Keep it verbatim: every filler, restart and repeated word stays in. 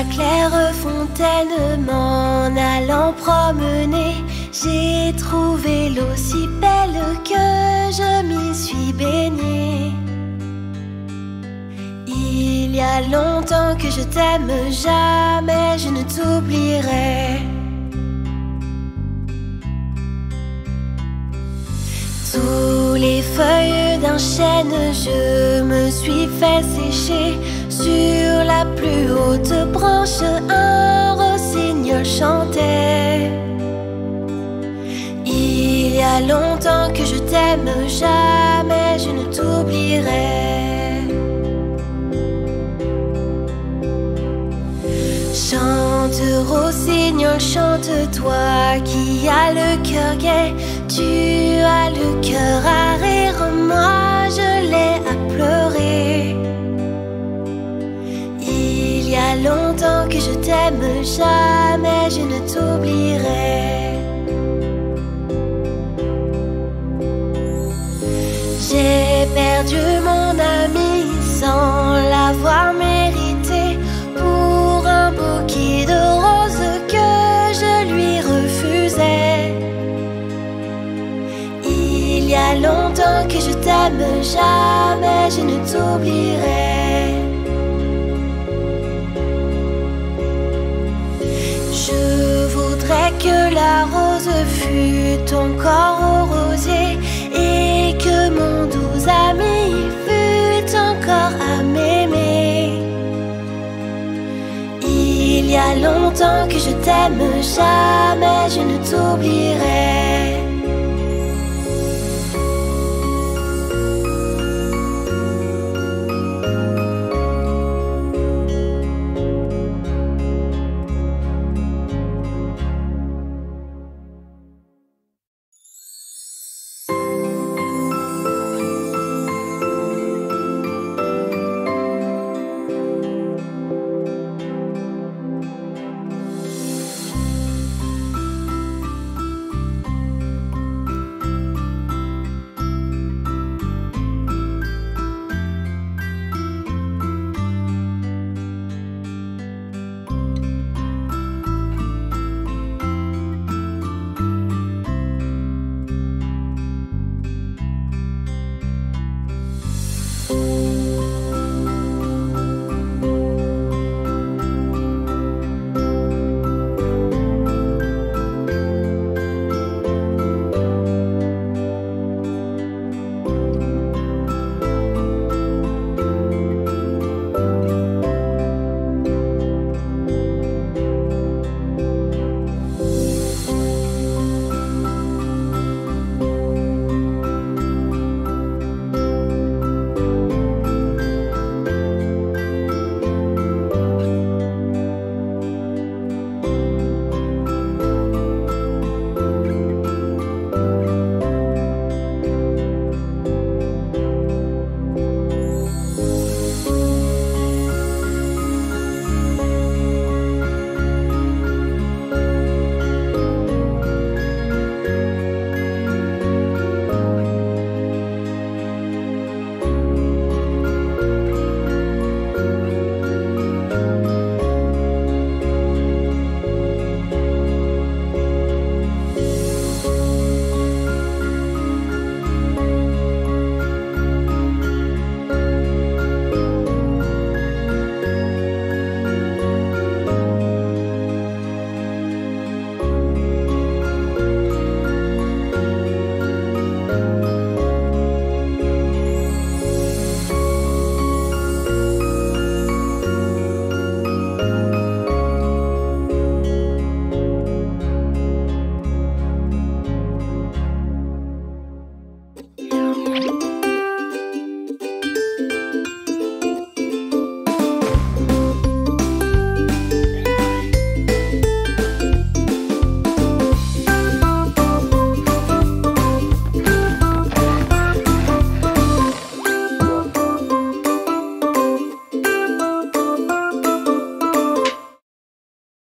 claire fontaine, m'en allant promener, j'ai trouvé l'eau si belle que je m'y suis baignée. Il y a longtemps que je t'aime, jamais je ne t'oublierai. Sous les feuilles d'un chêne, je me suis fait sécher. Sur la plus haute branche, un rossignol chantait. Il y a longtemps que je t'aime, jamais je ne t'oublierai. Chante, rossignol, chante, toi qui as le cœur gai. Tu as le cœur à rire, moi je l'ai à pleurer. Il y a longtemps que je t'aime, jamais je ne t'oublierai. J'ai perdu mon ami sans l'avoir mérité, pour un bouquet de roses que je lui refusais. Il y a longtemps que je t'aime, jamais je ne t'oublierai. Je voudrais que la rose fût encore au rosier, et que mon doux ami fût encore à m'aimer. Il y a longtemps que je t'aime, jamais je ne t'oublierai.